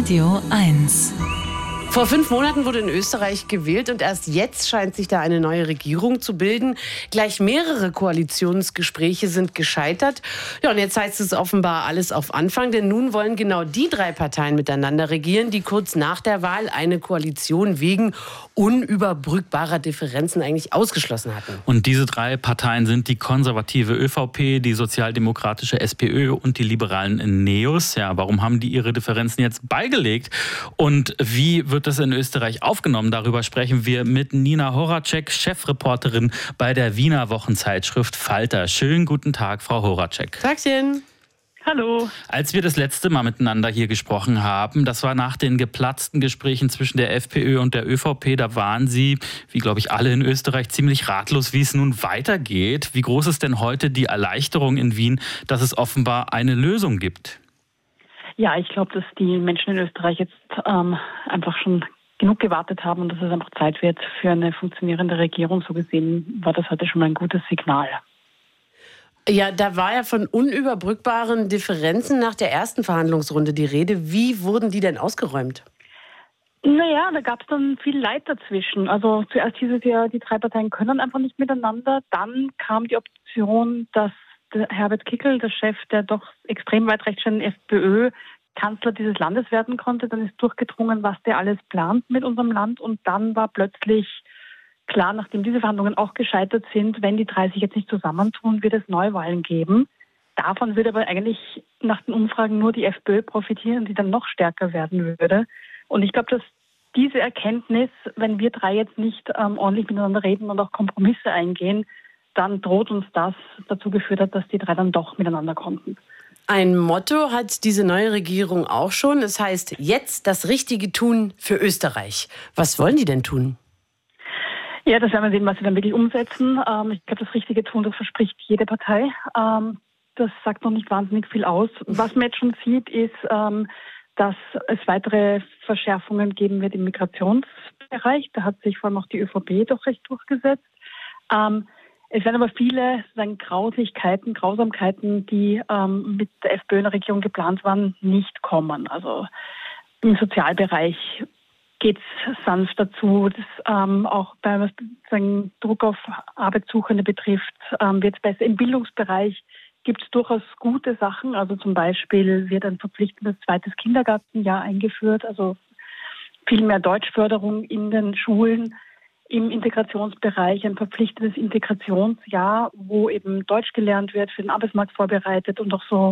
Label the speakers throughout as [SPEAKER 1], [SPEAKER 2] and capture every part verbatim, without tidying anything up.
[SPEAKER 1] Radio eins.
[SPEAKER 2] Vor fünf Monaten wurde in Österreich gewählt und erst jetzt scheint sich da eine neue Regierung zu bilden. Gleich mehrere Koalitionsgespräche sind gescheitert. Ja, und jetzt heißt es offenbar alles auf Anfang, denn nun wollen genau die drei Parteien miteinander regieren, die kurz nach der Wahl eine Koalition wegen unüberbrückbarer Differenzen eigentlich ausgeschlossen hatten.
[SPEAKER 3] Und diese drei Parteien sind die konservative ÖVP, die sozialdemokratische SPÖ und die liberalen NEOS. Ja, warum haben die ihre Differenzen jetzt beigelegt? Und wie wird das in Österreich aufgenommen? Darüber sprechen wir mit Nina Horacek, Chefreporterin bei der Wiener Wochenzeitschrift Falter. Schönen guten Tag, Frau Horacek.
[SPEAKER 2] Tagchen.
[SPEAKER 4] Hallo.
[SPEAKER 3] Als wir das letzte Mal miteinander hier gesprochen haben, das war nach den geplatzten Gesprächen zwischen der FPÖ und der ÖVP, da waren Sie, wie glaube ich alle in Österreich, ziemlich ratlos, wie es nun weitergeht. Wie groß ist denn heute die Erleichterung in Wien, dass es offenbar eine Lösung gibt?
[SPEAKER 4] Ja, ich glaube, dass die Menschen in Österreich jetzt ähm, einfach schon genug gewartet haben und dass es einfach Zeit wird für eine funktionierende Regierung. So gesehen war das heute schon mal ein gutes Signal.
[SPEAKER 2] Ja, da war ja von unüberbrückbaren Differenzen nach der ersten Verhandlungsrunde die Rede. Wie wurden die denn ausgeräumt?
[SPEAKER 4] Naja, da gab es dann viel Leid dazwischen. Also zuerst hieß es ja, die drei Parteien können einfach nicht miteinander. Dann kam die Option, dass der Herbert Kickl, der Chef der doch extrem weit rechtsstehenden FPÖ, Kanzler dieses Landes werden konnte. Dann ist durchgedrungen, was der alles plant mit unserem Land. Und dann war plötzlich klar, nachdem diese Verhandlungen auch gescheitert sind, wenn die drei sich jetzt nicht zusammentun, wird es Neuwahlen geben. Davon würde aber eigentlich nach den Umfragen nur die FPÖ profitieren, die dann noch stärker werden würde. Und ich glaube, dass diese Erkenntnis, wenn wir drei jetzt nicht ähm, ordentlich miteinander reden und auch Kompromisse eingehen, dann droht uns das dazu geführt hat, dass die drei dann doch miteinander konnten.
[SPEAKER 2] Ein Motto hat diese neue Regierung auch schon. Es heißt, jetzt das Richtige tun für Österreich. Was wollen die denn tun?
[SPEAKER 4] Ja, das werden wir sehen, was sie dann wirklich umsetzen. Ähm, ich glaube, das Richtige tun, das verspricht jede Partei. Ähm, das sagt noch nicht wahnsinnig viel aus. Was man jetzt schon sieht, ist, ähm, dass es weitere Verschärfungen geben wird im Migrationsbereich. Da hat sich vor allem auch die ÖVP doch recht durchgesetzt. Ähm, es werden aber viele sozusagen Grausigkeiten, Grausamkeiten, die ähm, mit der FPÖ in der Regierung geplant waren, nicht kommen. Also im Sozialbereich geht es sanft dazu. Das, ähm, auch beim sozusagen Druck auf Arbeitssuchende betrifft, ähm, wird es besser. Im Bildungsbereich gibt es durchaus gute Sachen. Also zum Beispiel wird ein verpflichtendes zweites Kindergartenjahr eingeführt, also viel mehr Deutschförderung in den Schulen. Im Integrationsbereich ein verpflichtendes Integrationsjahr, wo eben Deutsch gelernt wird, für den Arbeitsmarkt vorbereitet und auch so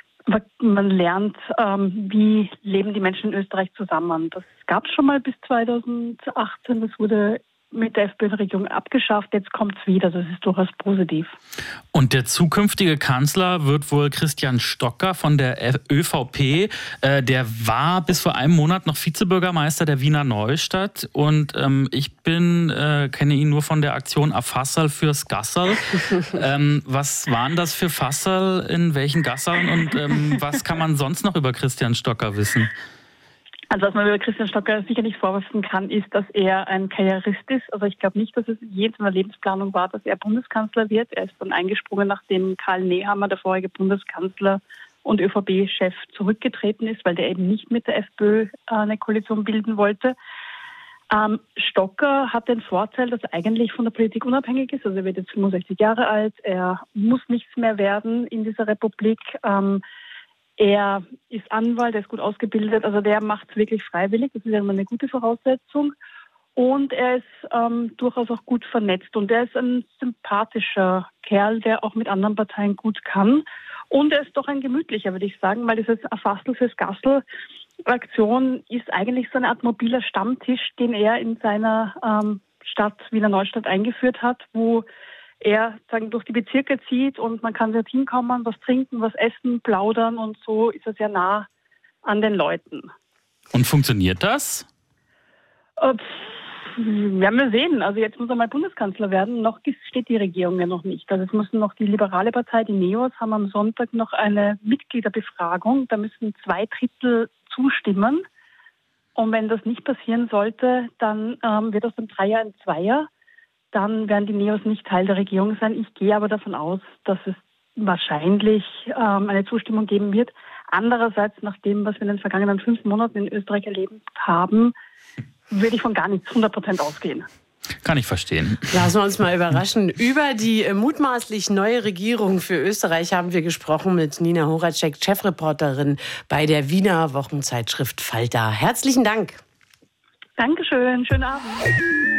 [SPEAKER 4] man lernt, ähm, wie leben die Menschen in Österreich zusammen. Das gab es schon mal bis zweitausendachtzehn. Das wurde mit der FPÖ-Regierung abgeschafft. Jetzt kommt es wieder. Das ist durchaus positiv.
[SPEAKER 3] Und der zukünftige Kanzler wird wohl Christian Stocker von der ÖVP. Äh, der war bis vor einem Monat noch Vizebürgermeister der Wiener Neustadt. Und ähm, ich bin, äh, kenne ihn nur von der Aktion A Fasserl fürs Gasserl. ähm, was waren das für Fasserl, in welchen Gasserln? Und ähm, was kann man sonst noch über Christian Stocker wissen?
[SPEAKER 4] Also was man über Christian Stocker sicher nicht vorwerfen kann, ist, dass er ein Karrierist ist. Also ich glaube nicht, dass es je zu einer Lebensplanung war, dass er Bundeskanzler wird. Er ist dann eingesprungen, nachdem Karl Nehammer, der vorherige Bundeskanzler und ÖVP-Chef, zurückgetreten ist, weil der eben nicht mit der FPÖ eine Koalition bilden wollte. Ähm, Stocker hat den Vorteil, dass er eigentlich von der Politik unabhängig ist. Also er wird jetzt fünfundsechzig Jahre alt, er muss nichts mehr werden in dieser Republik. Ähm, Er ist Anwalt, er ist gut ausgebildet, also der macht es wirklich freiwillig, das ist ja immer eine gute Voraussetzung. Und er ist ähm, durchaus auch gut vernetzt und er ist ein sympathischer Kerl, der auch mit anderen Parteien gut kann. Und er ist doch ein gemütlicher, würde ich sagen, weil diese A Fasserl fürs Gasserl Aktion ist eigentlich so eine Art mobiler Stammtisch, den er in seiner ähm, Stadt Wiener Neustadt eingeführt hat, wo er sagen, durch die Bezirke zieht und man kann dort hinkommen, was trinken, was essen, plaudern und so ist er sehr nah an den Leuten.
[SPEAKER 3] Und funktioniert das?
[SPEAKER 4] Äh, werden wir sehen. Also jetzt muss er mal Bundeskanzler werden. Noch steht die Regierung ja noch nicht. Also es müssen noch die liberale Partei, die NEOS, haben am Sonntag noch eine Mitgliederbefragung. Da müssen zwei Drittel zustimmen. Und wenn das nicht passieren sollte, dann ähm, wird aus dem Dreier ein Zweier. Dann werden die NEOS nicht Teil der Regierung sein. Ich gehe aber davon aus, dass es wahrscheinlich ähm, eine Zustimmung geben wird. Andererseits, nach dem, was wir in den vergangenen fünf Monaten in Österreich erlebt haben, würde ich von gar nichts hundert Prozent ausgehen.
[SPEAKER 3] Kann ich verstehen.
[SPEAKER 2] Lassen wir uns mal überraschen. Über die mutmaßlich neue Regierung für Österreich haben wir gesprochen mit Nina Horacek, Chefreporterin bei der Wiener Wochenzeitschrift Falter. Herzlichen Dank.
[SPEAKER 4] Dankeschön, schönen Abend.